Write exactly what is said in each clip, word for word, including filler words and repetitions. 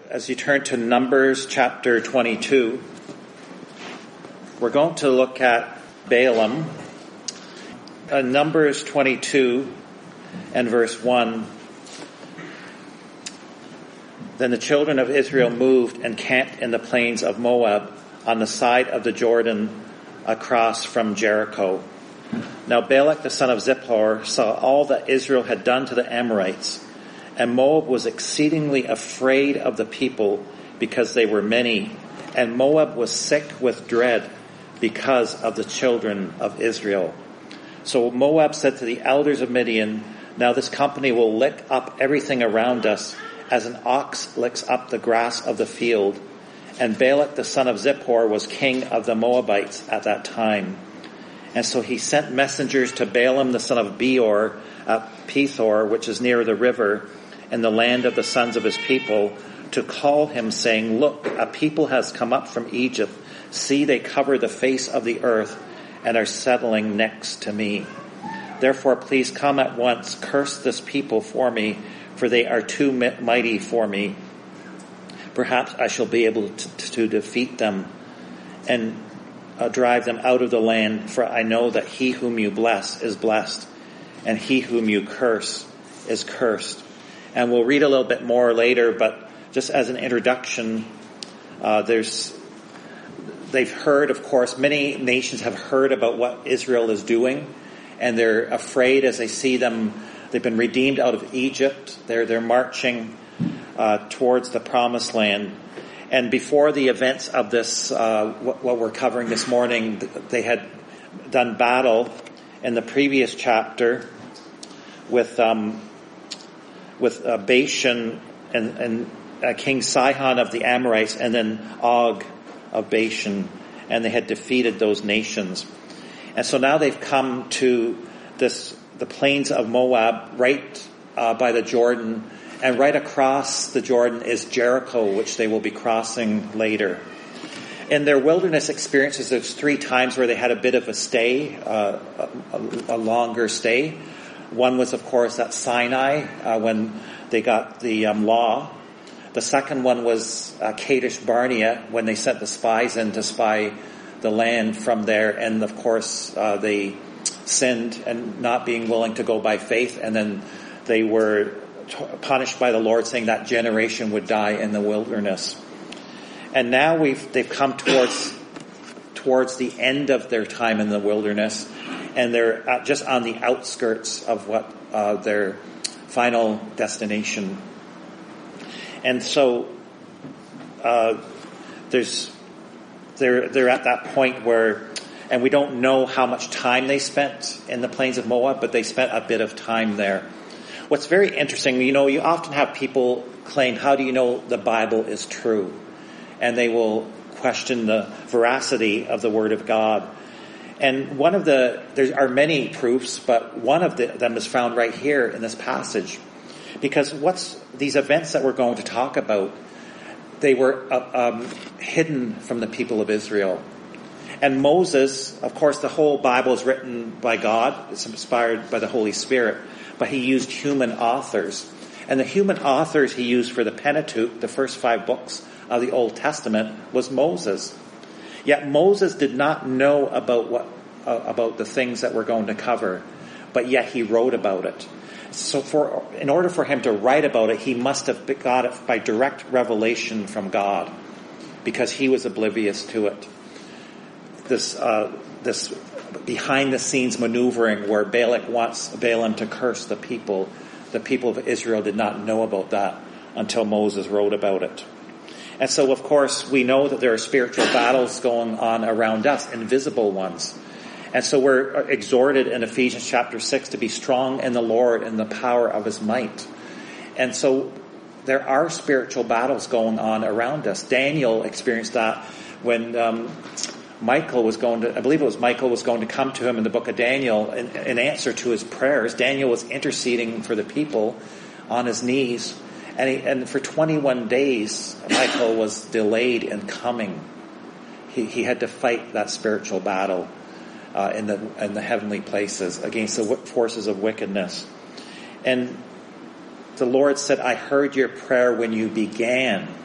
as you turn to Numbers chapter twenty-two, we're going to look at Balaam. Uh, Numbers twenty-two and verse one. Then the children of Israel moved and camped in the plains of Moab on the side of the Jordan across from Jericho. Now Balak the son of Zippor saw all that Israel had done to the Amorites, and Moab was exceedingly afraid of the people because they were many, and Moab was sick with dread because of the children of Israel. So Moab said to the elders of Midian, "Now this company will lick up everything around us, as an ox licks up the grass of the field." And Balak the son of Zippor was king of the Moabites at that time. And so he sent messengers to Balaam the son of Beor at Pethor, which is near the river, in the land of the sons of his people, to call him, saying, "Look, a people has come up from Egypt. See, they cover the face of the earth and are settling next to me. Therefore, please come at once, curse this people for me, for they are too mighty for me. Perhaps I shall be able to, to defeat them and uh, drive them out of the land, for I know that he whom you bless is blessed, and he whom you curse is cursed." And we'll read a little bit more later, but just as an introduction, uh, there's, they've heard, of course, many nations have heard about what Israel is doing, and they're afraid as they see them. They've been redeemed out of Egypt. They're, they're marching uh, towards the promised land. And before the events of this, uh, what, what we're covering this morning, they had done battle in the previous chapter with, um, with uh, Bashan and, and uh, King Sihon of the Amorites, and then Og of Bashan, and they had defeated those nations. And so now they've come to this, the plains of Moab, right uh, by the Jordan, and right across the Jordan is Jericho, which they will be crossing later. In their wilderness experiences, there's three times where they had a bit of a stay, uh, a, a longer stay. One was, of course, at Sinai, uh, when they got the um, law. The second one was uh, Kadesh Barnea, when they sent the spies in to spy the land from there. And, of course, uh, they sinned and not being willing to go by faith. And then they were t- punished by the Lord, saying that generation would die in the wilderness. And now we've they've come towards towards the end of their time in the wilderness, and they're at, just on the outskirts of what uh, their final destination. And so uh, there's they're they're at that point where, and we don't know how much time they spent in the plains of Moab, but they spent a bit of time there. What's very interesting, you know, you often have people claim, "How do you know the Bible is true?" And they will question the veracity of the Word of God. And one of the, there are many proofs, but one of the, them is found right here in this passage. Because what's these events that we're going to talk about, they were uh, um, hidden from the people of Israel. And Moses, of course, the whole Bible is written by God. It's inspired by the Holy Spirit. But he used human authors. And the human authors he used for the Pentateuch, the first five books of the Old Testament, was Moses. Yet Moses did not know about what uh, about the things that we're going to cover, but yet he wrote about it. So for in order for him to write about it, he must have got it by direct revelation from God, because he was oblivious to it. This uh, this behind the scenes maneuvering where Balak wants Balaam to curse the people, the people of Israel did not know about that until Moses wrote about it. And so, of course, we know that there are spiritual battles going on around us, invisible ones. And so we're exhorted in Ephesians chapter six to be strong in the Lord and the power of his might. And so there are spiritual battles going on around us. Daniel experienced that when um, Michael was going to, I believe it was Michael was going to come to him in the book of Daniel in, in answer to his prayers. Daniel was interceding for the people on his knees. And, he, and for twenty-one days, Michael was delayed in coming. He, he had to fight that spiritual battle uh, in the in the heavenly places against the forces of wickedness. And the Lord said, "I heard your prayer when you began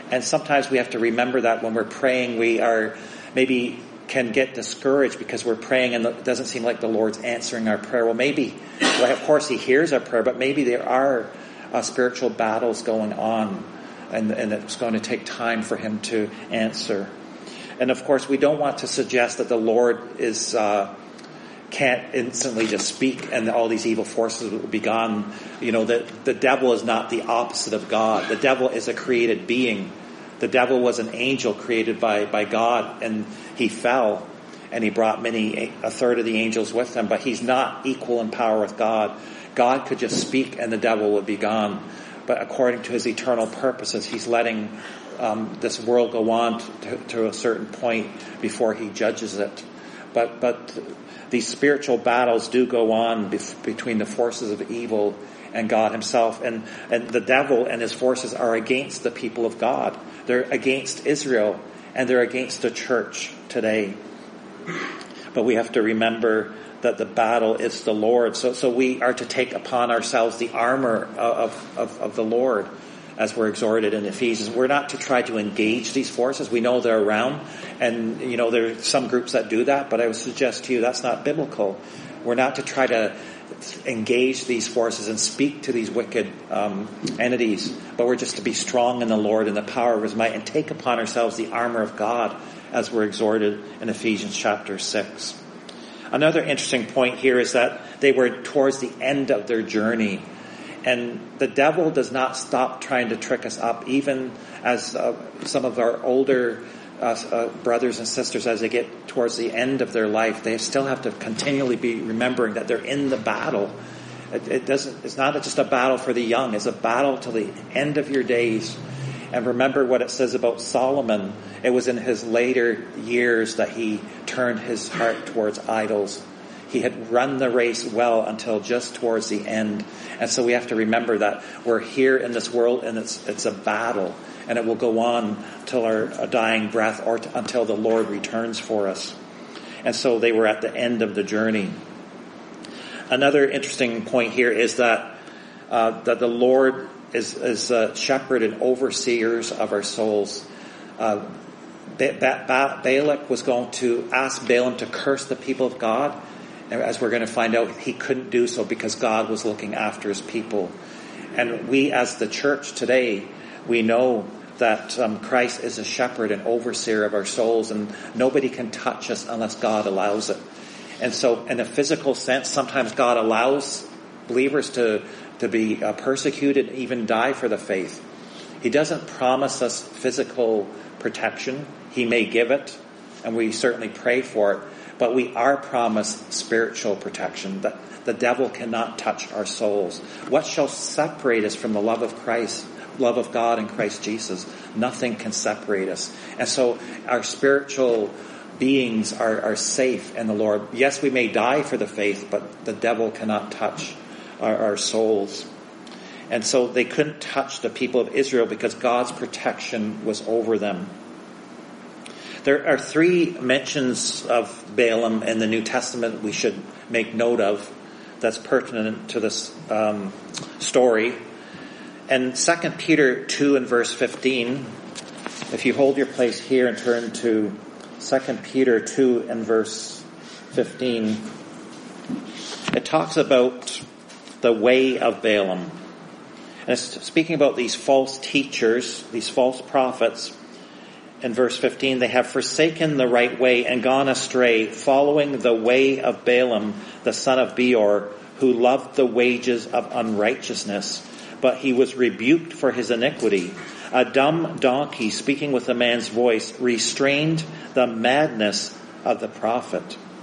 And sometimes we have to remember that when we're praying, we are maybe can get discouraged because we're praying and it doesn't seem like the Lord's answering our prayer. Well, maybe, well, of course, He hears our prayer, but maybe there are uh, spiritual battles going on, and, and it's going to take time for Him to answer. And of course, we don't want to suggest that the Lord is uh, can't instantly just speak and all these evil forces will be gone. You know, that the devil is not the opposite of God. The devil is a created being. The devil was an angel created by, by God, and he fell, and he brought many, a third of the angels with him, but he's not equal in power with God. God could just speak and the devil would be gone. But according to His eternal purposes, He's letting um, this world go on to, to a certain point before He judges it. But, but these spiritual battles do go on bef- between the forces of evil and God Himself. And, and the devil and his forces are against the people of God. They're against Israel, and they're against the church today. But we have to remember that the battle is the Lord. So, so we are to take upon ourselves the armor of, of, of the Lord, as we're exhorted in Ephesians. We're not to try to engage these forces. We know they're around, and you know there are some groups that do that, but I would suggest to you that's not biblical. We're not to try to engage these forces and speak to these wicked um, entities, but we're just to be strong in the Lord and the power of His might and take upon ourselves the armor of God, as we're exhorted in Ephesians chapter six. Another interesting point here is that they were towards the end of their journey, and the devil does not stop trying to trick us up, even as uh, some of our older Uh, uh, brothers and sisters, as they get towards the end of their life, they still have to continually be remembering that they're in the battle. It, it doesn't. It's not just a battle for the young. It's a battle till the end of your days. And remember what it says about Solomon. It was in his later years that he turned his heart towards idols. He had run the race well until just towards the end. And so we have to remember that we're here in this world, and it's it's a battle. And it will go on till our dying breath, or t- until the Lord returns for us. And so they were at the end of the journey. Another interesting point here is that uh, that the Lord is is a shepherd and overseers of our souls. Uh, ba- ba- Balak was going to ask Balaam to curse the people of God, and as we're going to find out, he couldn't do so because God was looking after His people. And we, as the church today, we know that um, Christ is a shepherd and overseer of our souls, and nobody can touch us unless God allows it. And so in a physical sense, sometimes God allows believers to, to be uh, persecuted, even die for the faith. He doesn't promise us physical protection. He may give it, and we certainly pray for it, but we are promised spiritual protection, that the devil cannot touch our souls. What shall separate us from the love of Christ? Love of God in Christ Jesus. Nothing can separate us. And so our spiritual beings are, are safe in the Lord. Yes, we may die for the faith, but the devil cannot touch our, our souls. And so they couldn't touch the people of Israel because God's protection was over them. There are three mentions of Balaam in the New Testament we should make note of that's pertinent to this um, story. And Second Peter two and verse fifteen, if you hold your place here and turn to Second Peter two and verse fifteen, it talks about the way of Balaam. And it's speaking about these false teachers, these false prophets. In verse fifteen, they have forsaken the right way and gone astray, following the way of Balaam, the son of Beor, who loved the wages of unrighteousness. But he was rebuked for his iniquity. A dumb donkey, speaking with a man's voice, restrained the madness of the prophet.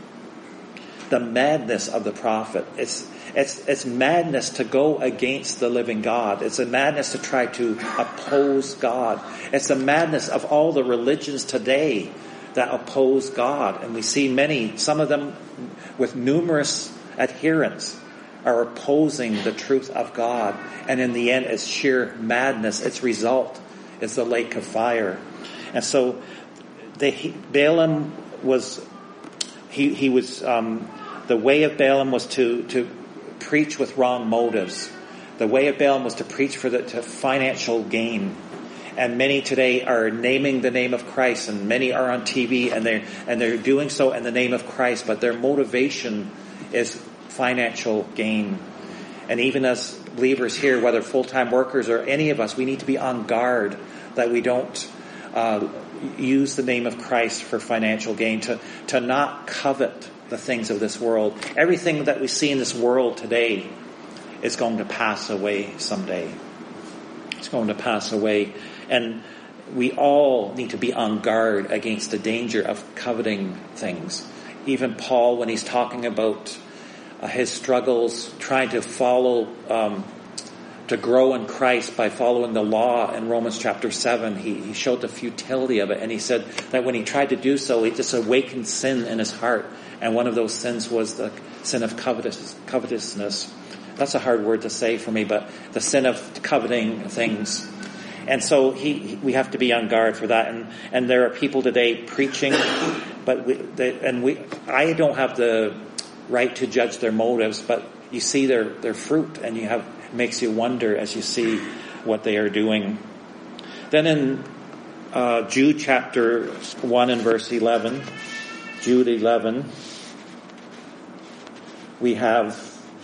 The madness of the prophet. It's, it's, it's madness to go against the living God. It's a madness to try to oppose God. It's a madness of all the religions today that oppose God. And we see many, some of them with numerous adherents, are opposing the truth of God. And in the end, it's sheer madness. Its result is the lake of fire. And so they, Balaam was, he, he was, um, the way of Balaam was to, to preach with wrong motives. The way of Balaam was to preach for the to financial gain. And many today are naming the name of Christ, and many are on T V, and they're, and they're doing so in the name of Christ, but their motivation is financial gain. And even as believers here, whether full-time workers or any of us, we need to be on guard that we don't uh, use the name of Christ for financial gain, to, to not covet the things of this world. Everything that we see in this world today is going to pass away someday. It's going to pass away. And we all need to be on guard against the danger of coveting things. Even Paul, when he's talking about uh, his struggles, trying to follow, um, to grow in Christ by following the law in Romans chapter seven, he, he showed the futility of it. And he said that when he tried to do so, it just awakened sin in his heart. And one of those sins was the sin of covetous, covetousness. That's a hard word to say for me, but the sin of coveting things. And so he, he, we have to be on guard for that. And, and there are people today preaching, but we, they, and we, I don't have the right to judge their motives, but you see their, their fruit, and you have, it makes you wonder as you see what they are doing. Then in uh, Jude chapter one and verse eleven, Jude eleven, we have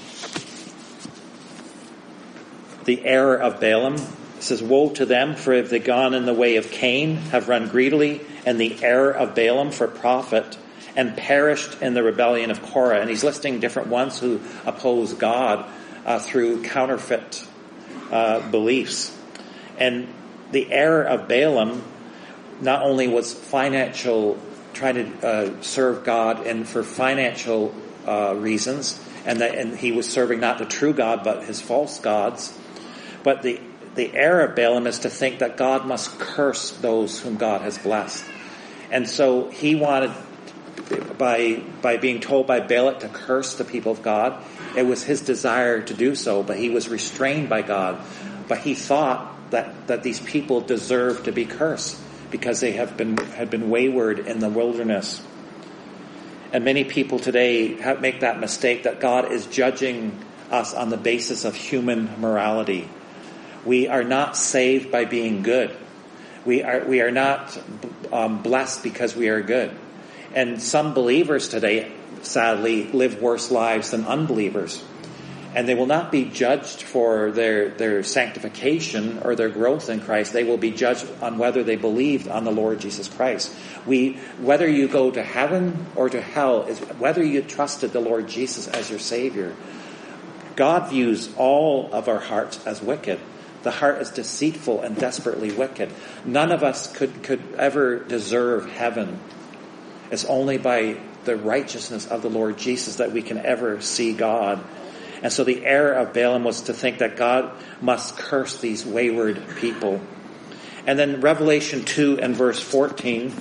the error of Balaam. It says, "Woe to them, for if they gone in the way of Cain, have run greedily, and the error of Balaam for profit, and perished in the rebellion of Korah." And he's listing different ones who oppose God uh, through counterfeit uh, beliefs. And the error of Balaam not only was financial, trying to uh, serve God and for financial uh, reasons, and that and he was serving not the true God but his false gods, but the The error of Balaam is to think that God must curse those whom God has blessed. And so he wanted, by by being told by Balak to curse the people of God, it was his desire to do so, but he was restrained by God. But he thought that, that these people deserved to be cursed because they have been had been wayward in the wilderness. And many people today have, make that mistake, that God is judging us on the basis of human morality. We are not saved by being good. We are we are not um, blessed because we are good. And some believers today, sadly, live worse lives than unbelievers. And they will not be judged for their, their sanctification or their growth in Christ. They will be judged on whether they believed on the Lord Jesus Christ. We, whether you go to heaven or to hell, is whether you trusted the Lord Jesus as your Savior. God views all of our hearts as wicked. The heart is deceitful and desperately wicked. None of us could, could ever deserve heaven. It's only by the righteousness of the Lord Jesus that we can ever see God. And so the error of Balaam was to think that God must curse these wayward people. And then Revelation two and verse fourteen.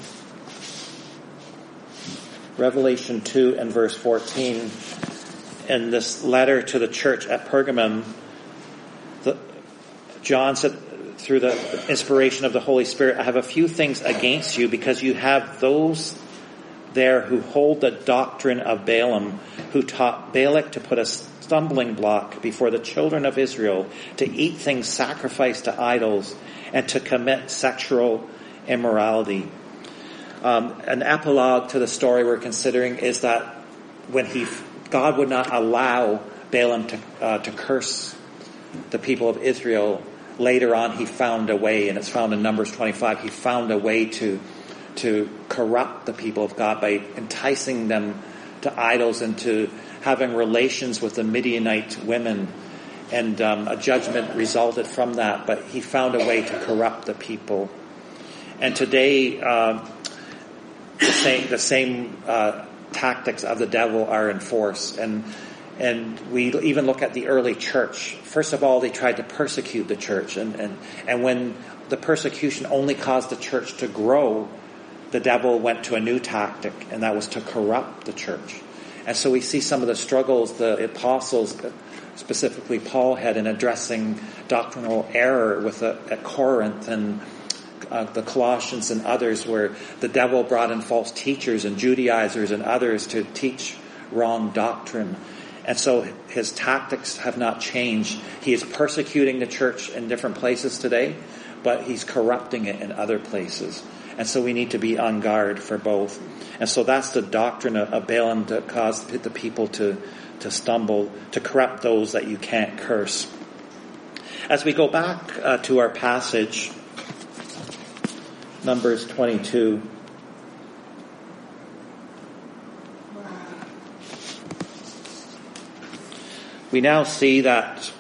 Revelation two and verse fourteen. In this letter to the church at Pergamum, the John said, through the inspiration of the Holy Spirit, "I have a few things against you, because you have those there who hold the doctrine of Balaam, who taught Balak to put a stumbling block before the children of Israel, to eat things sacrificed to idols, and to commit sexual immorality." Um, an epilogue to the story we're considering is that when he, God would not allow Balaam to, uh, to curse the people of Israel, later on he found a way, and it's found in Numbers twenty-five, he found a way to to corrupt the people of God by enticing them to idols and to having relations with the Midianite women, and um, a judgment resulted from that, but he found a way to corrupt the people. And today uh, the same, the same uh, tactics of the devil are in force. And And we even look at the early church. First of all, they tried to persecute the church. And, and, and when the persecution only caused the church to grow, the devil went to a new tactic, and that was to corrupt the church. And so we see some of the struggles the apostles, specifically Paul, had in addressing doctrinal error with the, at Corinth and uh, the Colossians and others, where the devil brought in false teachers and Judaizers and others to teach wrong doctrine. And so his tactics have not changed. He is persecuting the church in different places today, but he's corrupting it in other places. And so we need to be on guard for both. And so that's the doctrine of Balaam, to cause the people to, to stumble, to corrupt those that you can't curse. As we go back uh, to our passage, Numbers twenty-two. We now see that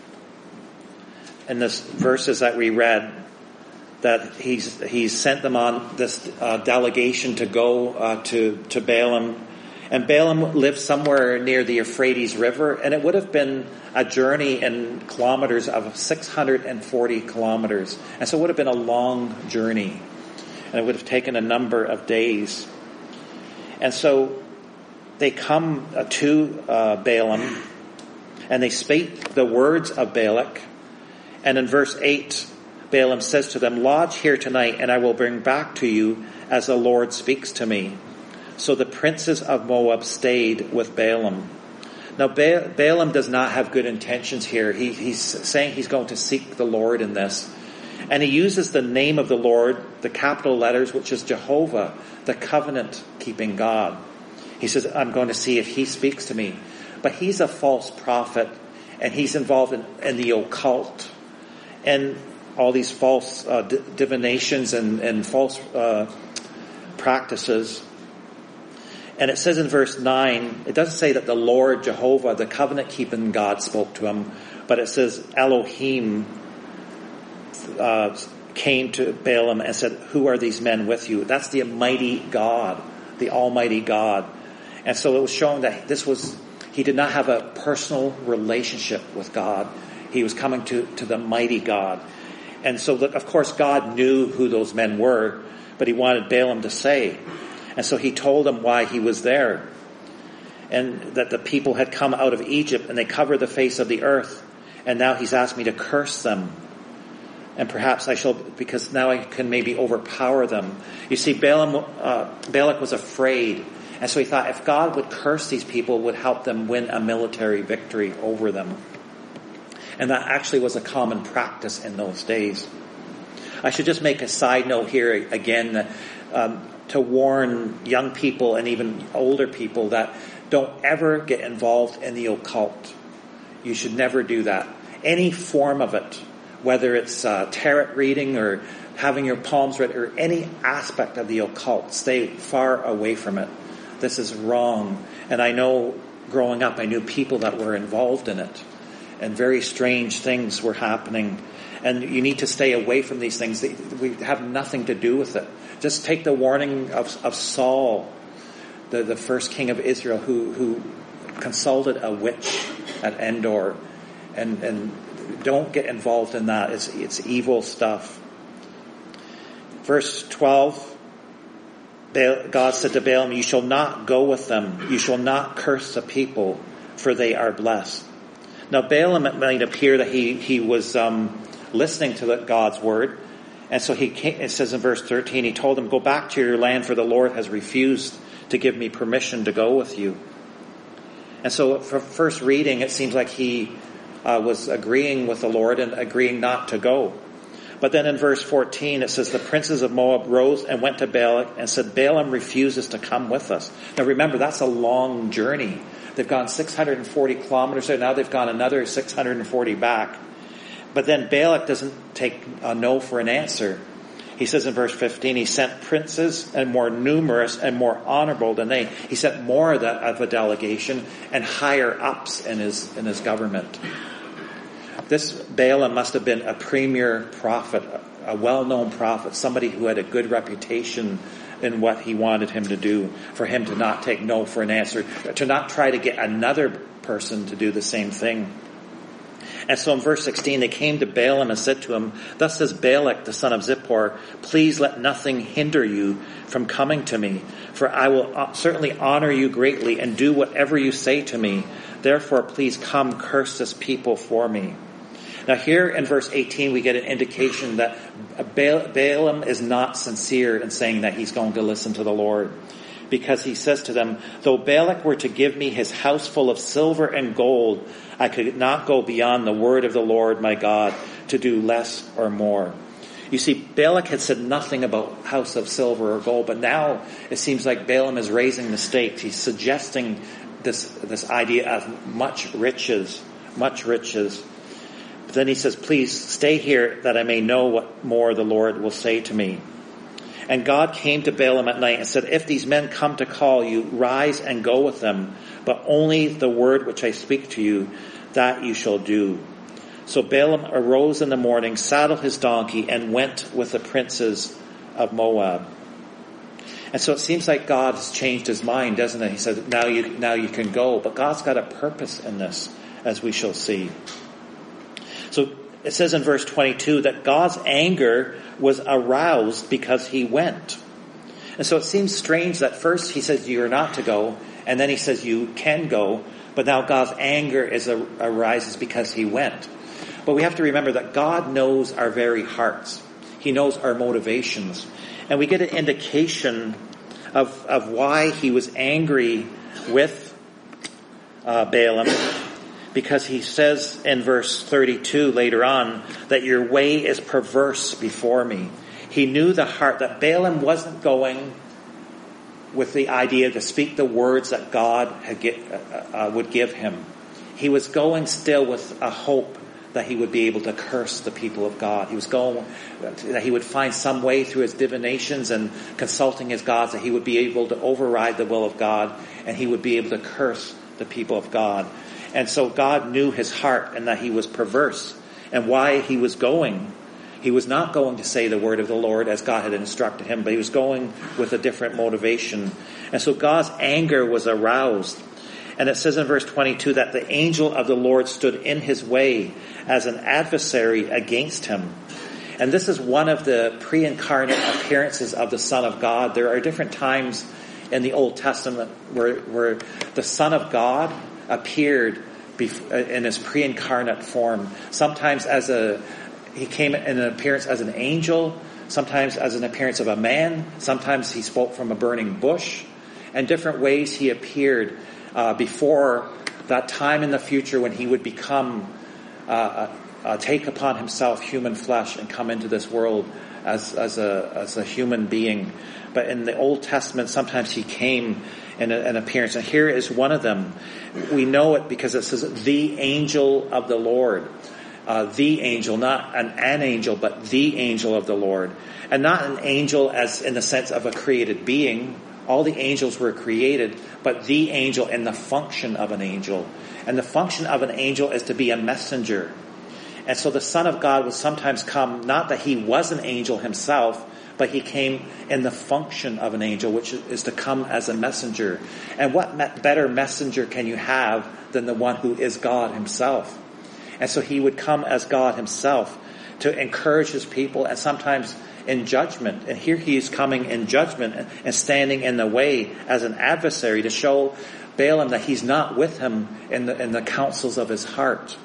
in the verses that we read, that he's he's sent them on this uh, delegation to go uh, to to Balaam, and Balaam lived somewhere near the Euphrates River, and it would have been a journey in kilometers of six hundred forty kilometers, and so it would have been a long journey, and it would have taken a number of days. And so they come uh, to uh, Balaam, and they spake the words of Balak, and in verse eight, Balaam says to them, "Lodge here tonight, and I will bring back to you as the Lord speaks to me." So the princes of Moab stayed with Balaam. Now ba- Balaam does not have good intentions here. He, he's saying he's going to seek the Lord in this. And he uses the name of the Lord, the capital letters, which is Jehovah, the covenant-keeping God. He says, I'm going to see if he speaks to me. But he's a false prophet, and he's involved in, in the occult, and all these false uh, d- divinations and, and false uh, practices. And it says in verse nine, it doesn't say that the Lord Jehovah, the covenant-keeping God, spoke to him, but it says Elohim uh, came to Balaam and said, "Who are these men with you?" That's the mighty God, the Almighty God. And so it was showing that this was, he did not have a personal relationship with God. He was coming to, to the mighty God. And so, of course, God knew who those men were, but he wanted Balaam to say. And so he told him why he was there. And that the people had come out of Egypt and they covered the face of the earth. And now he's asked me to curse them. And perhaps I shall, because now I can maybe overpower them. You see, Balaam, uh, Balak was afraid. And so he thought if God would curse these people, it would help them win a military victory over them. And that actually was a common practice in those days. I should just make a side note here again, that, um, to warn young people and even older people that don't ever get involved in the occult. You should never do that. Any form of it, whether it's uh, tarot reading or having your palms read or any aspect of the occult, stay far away from it. This is wrong. And I know growing up, I knew people that were involved in it. And very strange things were happening. And you need to stay away from these things. We have nothing to do with it. Just take the warning of, of Saul, the, the first king of Israel, who, who consulted a witch at Endor. And, and don't get involved in that. It's, it's evil stuff. Verse twelve, God said to Balaam, "You shall not go with them. You shall not curse the people, for they are blessed." Now Balaam, it might appear that he, he was um, listening to the, God's word. And so he came, it says in verse thirteen, he told him, "Go back to your land, for the Lord has refused to give me permission to go with you." And so for first reading, it seems like he uh, was agreeing with the Lord and agreeing not to go. But then in verse fourteen, it says, "The princes of Moab rose and went to Balak and said, Balaam refuses to come with us." Now remember, that's a long journey. They've gone six hundred forty kilometers there. Now they've gone another six hundred forty back. But then Balak doesn't take a no for an answer. He says in verse fifteen, he sent princes and more numerous and more honorable than they. He sent more of a delegation and higher ups in his, in his government. This Balaam must have been a premier prophet, a well-known prophet, somebody who had a good reputation in what he wanted him to do, for him to not take no for an answer, to not try to get another person to do the same thing. And so in verse sixteen, they came to Balaam and said to him, "Thus says Balak, the son of Zippor, please let nothing hinder you from coming to me, for I will certainly honor you greatly and do whatever you say to me. Therefore, please come curse this people for me." Now here in verse eighteen, we get an indication that Balaam is not sincere in saying that he's going to listen to the Lord. because he says to them, though Balak were to give me his house full of silver and gold, I could not go beyond the word of the Lord my God to do less or more. You see, Balak had said nothing about house of silver or gold, but now it seems like Balaam is raising the stakes. He's suggesting this, this idea of much riches, much riches. But then he says, please stay here that I may know what more the Lord will say to me. And God came to Balaam at night and said, if these men come to call you, rise and go with them, but only the word which I speak to you, that you shall do. So Balaam arose in the morning, saddled his donkey, and went with the princes of Moab. And so it seems like God has changed his mind, doesn't it? He said, now you, now you can go. But God's got a purpose in this, as we shall see. So it says in verse twenty-two that God's anger was aroused because he went. And so it seems strange that first he says you're not to go, and then he says you can go, but now God's anger is arises because he went. But we have to remember that God knows our very hearts. He knows our motivations. And we get an indication of, of why he was angry with uh, Balaam, because he says in verse thirty-two later on that your way is perverse before me. He knew the heart, that Balaam wasn't going with the idea to speak the words that God had get, uh, uh, would give him. He was going still with a hope that he would be able to curse the people of God. He was going, that he would find some way through his divinations and consulting his gods that he would be able to override the will of God, and he would be able to curse the people of God. And so God knew his heart and that he was perverse, and why he was going. He was not going to say the word of the Lord as God had instructed him, but he was going with a different motivation. And so God's anger was aroused. And it says in verse twenty-two that the angel of the Lord stood in his way as an adversary against him. And this is one of the pre-incarnate appearances of the Son of God. There are different times in the Old Testament where, where the Son of God appeared in his pre-incarnate form. Sometimes as a, he came in an appearance as an angel, sometimes as an appearance of a man, sometimes he spoke from a burning bush, and different ways he appeared uh, before that time in the future when he would become, uh, uh, take upon himself human flesh and come into this world as, as a, as a human being. But in the Old Testament, sometimes he came in a, an appearance. And here is one of them. We know it because it says, the angel of the Lord. Uh, the angel, not an, an angel, but the angel of the Lord. And not an angel as in the sense of a created being. All the angels were created, but the angel in the function of an angel. And the function of an angel is to be a messenger. And so the Son of God would sometimes come, not that he was an angel himself, but he came in the function of an angel, which is to come as a messenger. And what me- better messenger can you have than the one who is God himself? And so he would come as God himself to encourage his people, and sometimes in judgment. And here he is coming in judgment and standing in the way as an adversary to show Balaam that he's not with him in the, in the counsels of his heart.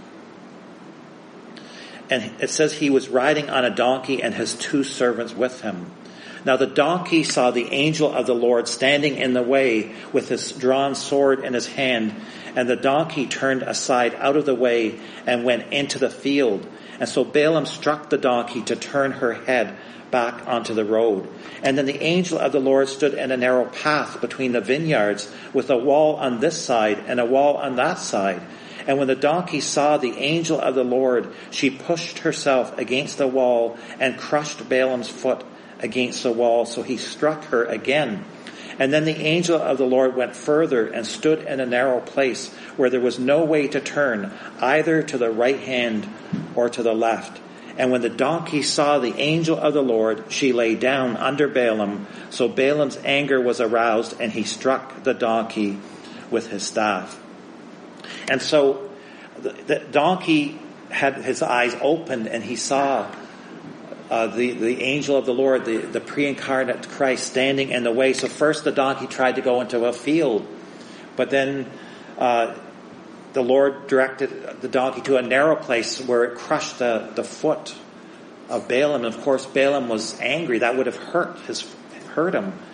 And it says he was riding on a donkey and his two servants with him. Now the donkey saw the angel of the Lord standing in the way with his drawn sword in his hand, and the donkey turned aside out of the way and went into the field. And so Balaam struck the donkey to turn her head back onto the road. And then the angel of the Lord stood in a narrow path between the vineyards, with a wall on this side and a wall on that side. And when the donkey saw the angel of the Lord, she pushed herself against the wall and crushed Balaam's foot against the wall, so he struck her again. And then the angel of the Lord went further and stood in a narrow place where there was no way to turn, either to the right hand or to the left. And when the donkey saw the angel of the Lord, she lay down under Balaam. So Balaam's anger was aroused, and he struck the donkey with his staff. And so the, the donkey had his eyes opened, and he saw uh, the, the angel of the Lord, the, the pre-incarnate Christ, standing in the way. So first the donkey tried to go into a field, but then uh, the Lord directed the donkey to a narrow place where it crushed the, the foot of Balaam. And of course, Balaam was angry. That would have hurt his hurt him.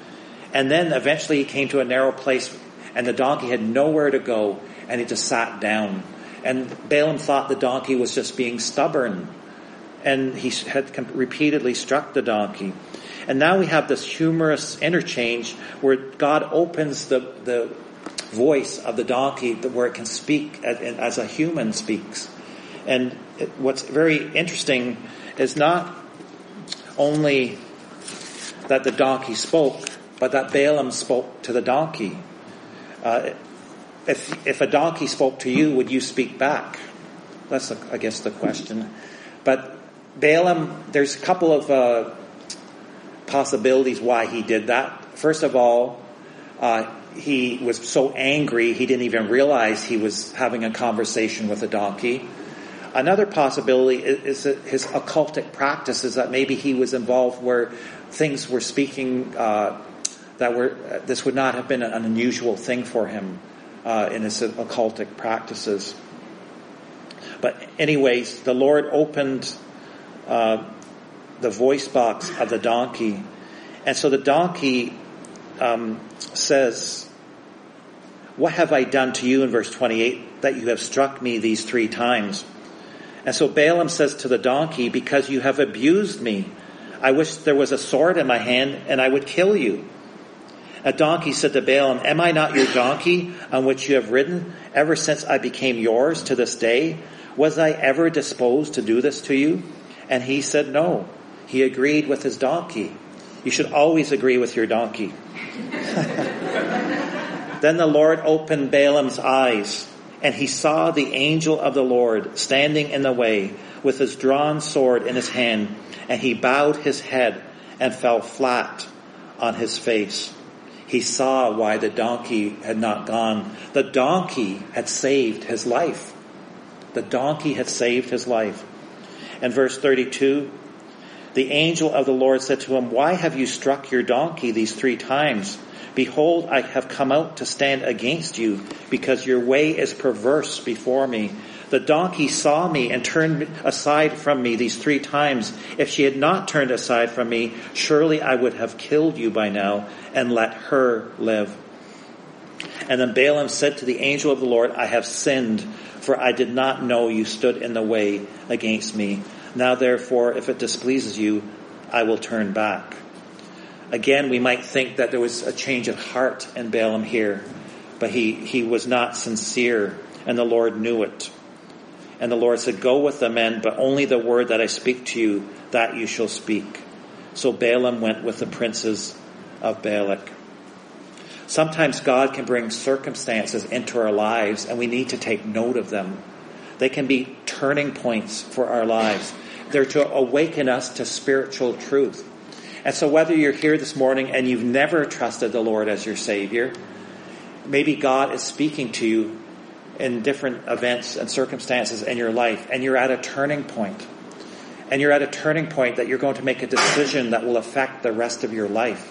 And then eventually he came to a narrow place, and the donkey had nowhere to go, and he just sat down. And Balaam thought the donkey was just being stubborn, and he had repeatedly struck the donkey. And now we have this humorous interchange where God opens the, the voice of the donkey where it can speak as a human speaks. And it, what's very interesting is not only that the donkey spoke, but that Balaam spoke to the donkey. Uh, if if a donkey spoke to you, would you speak back? That's, I guess, the question. But Balaam, there's a couple of uh, possibilities why he did that. First of all, uh, he was so angry he didn't even realize he was having a conversation with a donkey. Another possibility is, is his occultic practices, that maybe he was involved where things were speaking uh, that were uh, this would not have been an unusual thing for him uh, in his occultic practices. But anyways, the Lord opened uh, the voice box of the donkey, and so the donkey um, says, "What have I done to you," in verse twenty-eight, "that you have struck me these three times?" And so Balaam says to the donkey, "Because you have abused me. I wish there was a sword in my hand and I would kill you." A donkey said to Balaam, "Am I not your donkey on which you have ridden ever since I became yours to this day? Was I ever disposed to do this to you?" And he said no. He agreed with his donkey. You should always agree with your donkey. Then the Lord opened Balaam's eyes, and he saw the angel of the Lord standing in the way with his drawn sword in his hand, and he bowed his head and fell flat on his face. He saw why the donkey had not gone. The donkey had saved his life. The donkey had saved his life. And verse thirty-two, the angel of the Lord said to him, "Why have you struck your donkey these three times? Behold, I have come out to stand against you, because your way is perverse before me. The donkey saw me and turned aside from me these three times. If she had not turned aside from me, surely I would have killed you by now and let her live." And then Balaam said to the angel of the Lord, "I have sinned, for I did not know you stood in the way against me. Now therefore, if it displeases you, I will turn back." Again, we might think that there was a change of heart in Balaam here, but he, he was not sincere, and the Lord knew it. And the Lord said, "Go with the men, but only the word that I speak to you, that you shall speak." So Balaam went with the princes of Balak. Sometimes God can bring circumstances into our lives, and we need to take note of them. They can be turning points for our lives. They're to awaken us to spiritual truth. And so whether you're here this morning and you've never trusted the Lord as your Savior, maybe God is speaking to you in different events and circumstances in your life, and you're at a turning point. And you're at a turning point that you're going to make a decision that will affect the rest of your life.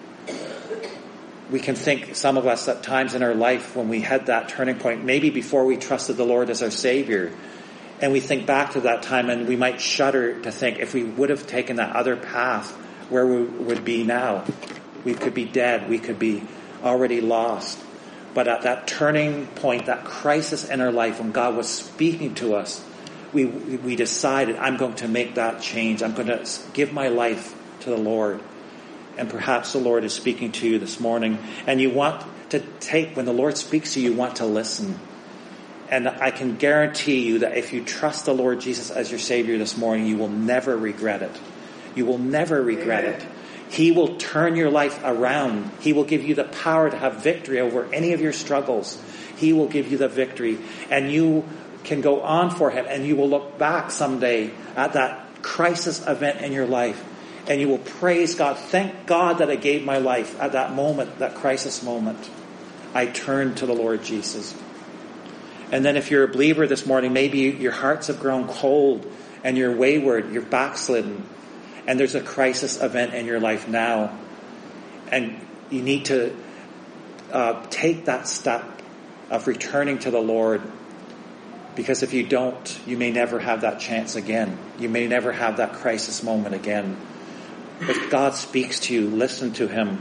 We can think, some of us at times in our life when we had that turning point, maybe before we trusted the Lord as our Savior, and we think back to that time and we might shudder to think, if we would have taken that other path, where we would be now. We could be dead. We could be already lost. But at that turning point, that crisis in our life, when God was speaking to us, we we decided, I'm going to make that change. I'm going to give my life to the Lord. And perhaps the Lord is speaking to you this morning, and you want to take, when the Lord speaks to you, you want to listen. And I can guarantee you that if you trust the Lord Jesus as your Savior this morning, you will never regret it. You will never regret it. He will turn your life around. He will give you the power to have victory over any of your struggles. He will give you the victory. And you can go on for Him, and you will look back someday at that crisis event in your life, and you will praise God. Thank God that I gave my life at that moment, that crisis moment. I turned to the Lord Jesus. And then if you're a believer this morning, maybe your hearts have grown cold and you're wayward, you're backslidden. And there's a crisis event in your life now. And you need to uh, take that step of returning to the Lord. Because if you don't, you may never have that chance again. You may never have that crisis moment again. If God speaks to you, listen to Him.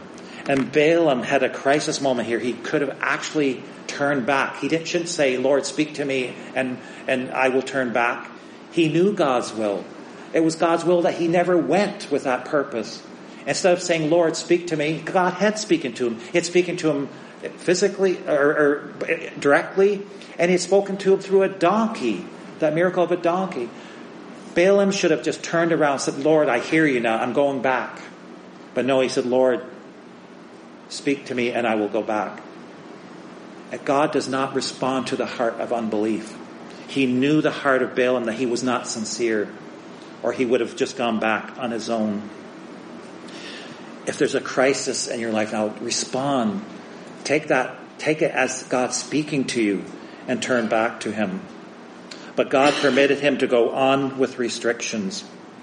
And Balaam had a crisis moment here. He could have actually turned back. He didn't, shouldn't say, Lord, speak to me and, and I will turn back. He knew God's will. It was God's will that he never went with that purpose. Instead of saying, Lord, speak to me, God had speaking to him. He had spoken to him physically or, or directly, and he had spoken to him through a donkey, that miracle of a donkey. Balaam should have just turned around and said, Lord, I hear you now. I'm going back. But no, he said, Lord, speak to me and I will go back. And God does not respond to the heart of unbelief. He knew the heart of Balaam, that he was not sincere, or he would have just gone back on his own. If there's a crisis in your life now, respond. Take that, take it as God speaking to you and turn back to him. But God permitted him to go on with restrictions.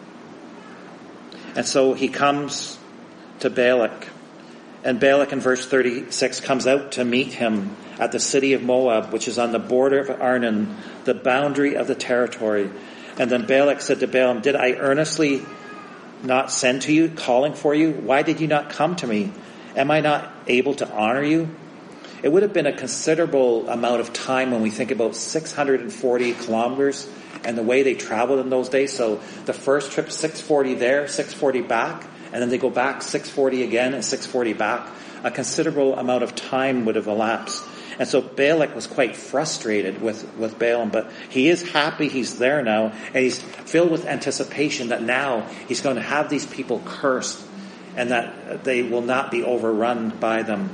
And so he comes to Balak. And Balak in verse thirty-six comes out to meet him at the city of Moab, which is on the border of Arnon, the boundary of the territory. And then Balak said to Balaam, did I earnestly not send to you, calling for you? Why did you not come to me? Am I not able to honor you? It would have been a considerable amount of time when we think about six hundred forty kilometers and the way they traveled in those days. So the first trip, six forty there, six forty back, and then they go back six forty again and six forty back. A considerable amount of time would have elapsed. And so Balak was quite frustrated with, with Balaam, but he is happy he's there now, and he's filled with anticipation that now he's going to have these people cursed and that they will not be overrun by them.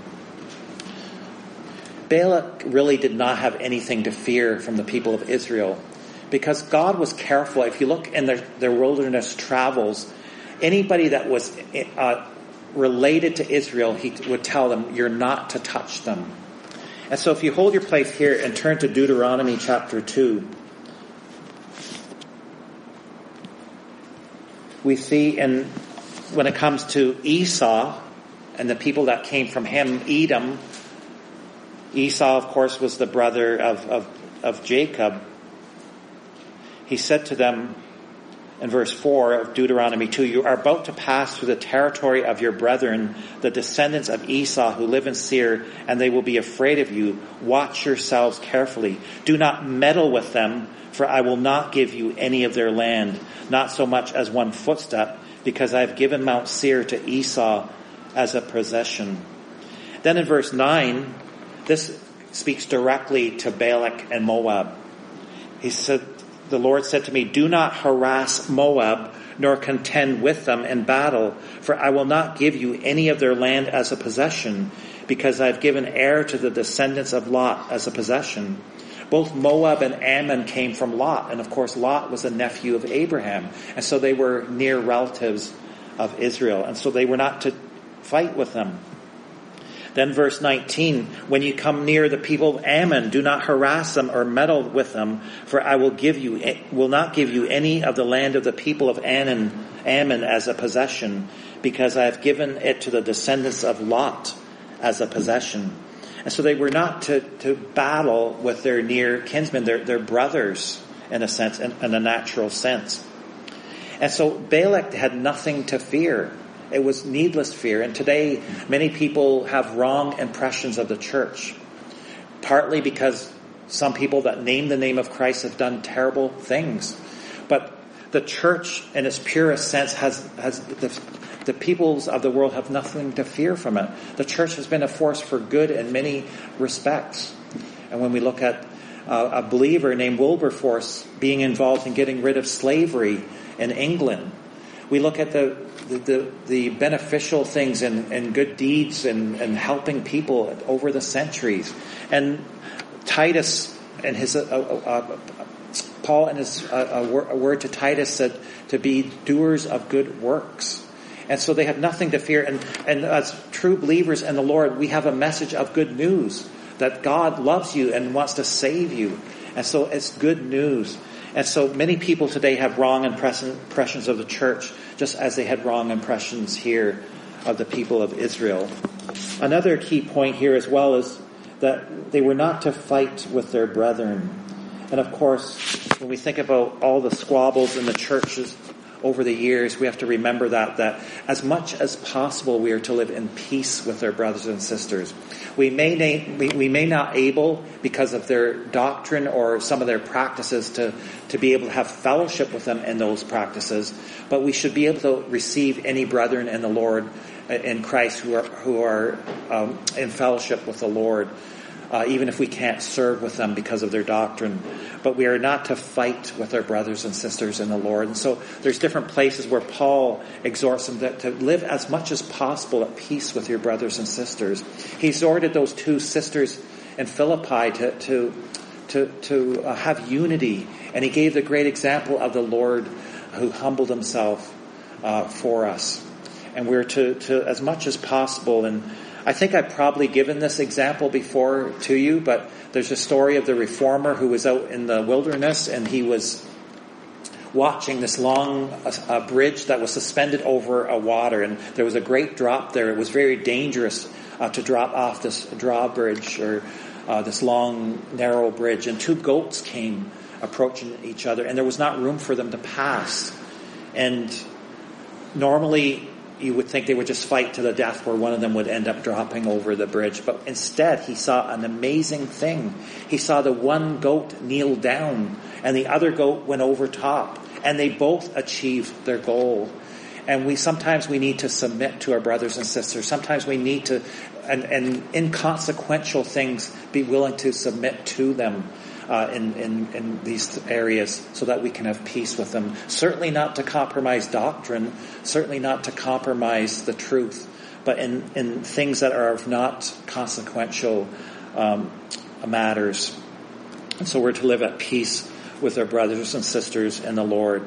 Balak really did not have anything to fear from the people of Israel, because God was careful. If you look in their, their wilderness travels, anybody that was uh, related to Israel, he would tell them, you're not to touch them. And so if you hold your place here and turn to Deuteronomy chapter two, we see in when it comes to Esau and the people that came from him, Edom, Esau, of course, was the brother of, of, of Jacob. He said to them in verse four of Deuteronomy two, you are about to pass through the territory of your brethren, the descendants of Esau who live in Seir, and they will be afraid of you. Watch yourselves carefully. Do not meddle with them, for I will not give you any of their land, not so much as one footstep, because I have given Mount Seir to Esau as a possession. Then in verse nine, this speaks directly to Balak and Moab. He said, the Lord said to me, do not harass Moab, nor contend with them in battle, for I will not give you any of their land as a possession, because I have given heir to the descendants of Lot as a possession. Both Moab and Ammon came from Lot, and of course Lot was a nephew of Abraham, and so they were near relatives of Israel, and so they were not to fight with them. Then verse nineteen, when you come near the people of Ammon, do not harass them or meddle with them, for I will give you, will not give you any of the land of the people of Ammon, Ammon as a possession, because I have given it to the descendants of Lot as a possession. And so they were not to, to battle with their near kinsmen, their, their brothers, in a sense, in, in a natural sense. And so Balak had nothing to fear. It was needless fear. And today, many people have wrong impressions of the church. Partly because some people that name the name of Christ have done terrible things. But the church, in its purest sense, has, has the, the peoples of the world have nothing to fear from it. The church has been a force for good in many respects. And when we look at uh, a believer named Wilberforce being involved in getting rid of slavery in England, we look at the the, the, the beneficial things and, and good deeds and, and helping people over the centuries. And Titus and his uh, uh, uh, Paul and his uh, a word to Titus said to be doers of good works. And so they have nothing to fear. And, and as true believers in the Lord, we have a message of good news that God loves you and wants to save you. And so it's good news. And so many people today have wrong impressions of the church, just as they had wrong impressions here of the people of Israel. Another key point here as well is that they were not to fight with their brethren. And of course, when we think about all the squabbles in the churches over the years, we have to remember that, that as much as possible, we are to live in peace with our brothers and sisters. We may, na- we, we may not able, because of their doctrine or some of their practices, to, to be able to have fellowship with them in those practices, but we should be able to receive any brethren in the Lord, in Christ, who are, who are um, in fellowship with the Lord. Uh, even if we can't serve with them because of their doctrine. But we are not to fight with our brothers and sisters in the Lord. And so there's different places where Paul exhorts them to, to live as much as possible at peace with your brothers and sisters. He exhorted those two sisters in Philippi to to to, to uh, have unity. And he gave the great example of the Lord who humbled himself uh, for us. And we're to, to, as much as possible, and I think I've probably given this example before to you, but there's a story of the reformer who was out in the wilderness, and he was watching this long uh, bridge that was suspended over a water, and there was a great drop there. It was very dangerous uh, to drop off this drawbridge, or uh, this long, narrow bridge, and two goats came approaching each other, and there was not room for them to pass. And normally you would think they would just fight to the death, where one of them would end up dropping over the bridge. But instead, he saw an amazing thing. He saw the one goat kneel down, and the other goat went over top, and they both achieved their goal. And we sometimes we need to submit to our brothers and sisters. Sometimes we need to, and, and inconsequential things, be willing to submit to them. Uh, in, in, in these areas, so that we can have peace with them. Certainly not to compromise doctrine, certainly not to compromise the truth, but in, in things that are of not consequential um, matters. And so we're to live at peace with our brothers and sisters in the Lord.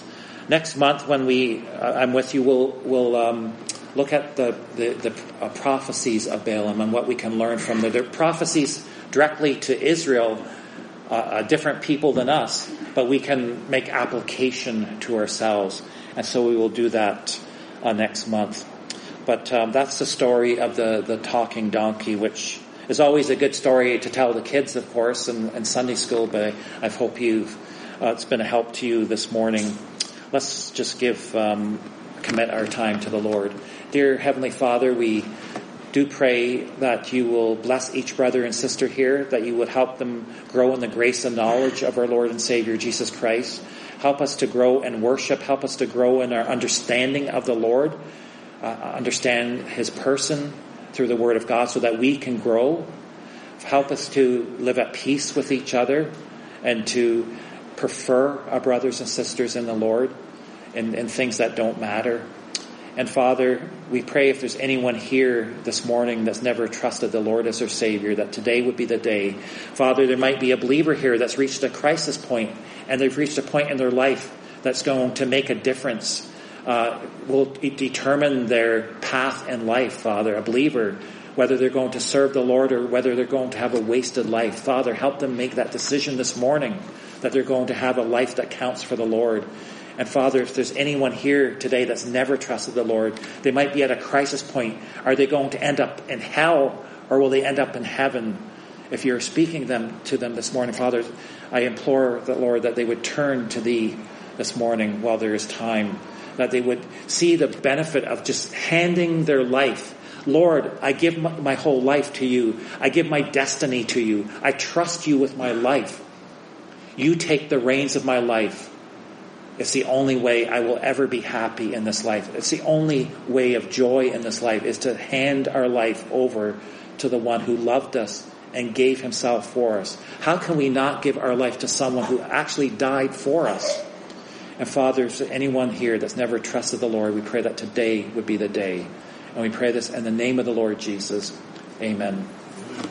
Next month, when we, uh, I'm with you, we'll, we'll um, look at the, the, the uh, prophecies of Balaam and what we can learn from them. They're prophecies directly to Israel, Uh, a different people than us, but we can make application to ourselves. And so we will do that uh, next month. But um, that's the story of the, the talking donkey, which is always a good story to tell the kids, of course, in, in Sunday school, but I, I hope you've, uh, it's been a help to you this morning. Let's just give, um, commit our time to the Lord. Dear Heavenly Father, we do pray that you will bless each brother and sister here, that you would help them grow in the grace and knowledge of our Lord and Savior, Jesus Christ. Help us to grow in worship. Help us to grow in our understanding of the Lord, uh, understand his person through the Word of God, so that we can grow. Help us to live at peace with each other and to prefer our brothers and sisters in the Lord in, in things that don't matter. And Father, we pray if there's anyone here this morning that's never trusted the Lord as their Savior, that today would be the day. Father, there might be a believer here that's reached a crisis point, and they've reached a point in their life that's going to make a difference, uh, will determine their path in life, Father. A believer, whether they're going to serve the Lord or whether they're going to have a wasted life. Father, help them make that decision this morning, that they're going to have a life that counts for the Lord. And Father, if there's anyone here today that's never trusted the Lord, they might be at a crisis point. Are they going to end up in hell, or will they end up in heaven? If you're speaking them to them this morning, Father, I implore the Lord that they would turn to Thee this morning while there is time, that they would see the benefit of just handing their life. Lord, I give my whole life to you. I give my destiny to you. I trust you with my life. You take the reins of my life. It's the only way I will ever be happy in this life. It's the only way of joy in this life, is to hand our life over to the one who loved us and gave himself for us. How can we not give our life to someone who actually died for us? And Father, if there's anyone here that's never trusted the Lord, we pray that today would be the day. And we pray this in the name of the Lord Jesus. Amen.